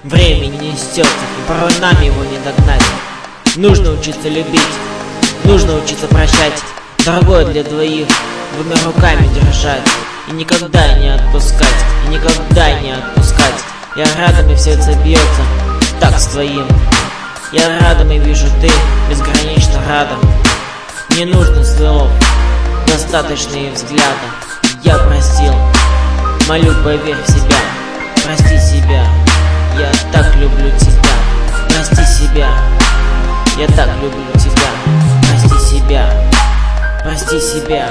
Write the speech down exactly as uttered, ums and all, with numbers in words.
Времени не стёрто, и порой нам его не догнать. Нужно учиться любить, нужно учиться прощать. Дорогое для двоих, двумя руками держать. И никогда не отпускать, и никогда не отпускать. Я рядом, и в сердце бьется так с твоим. Я рядом, и вижу ты безгранично рядом. Не нужно слов, достаточно и взгляда. Я простил, молю, поверь в себя. Прости себя, я так люблю тебя. Прости себя, я так люблю тебя. Прости себя, прости себя.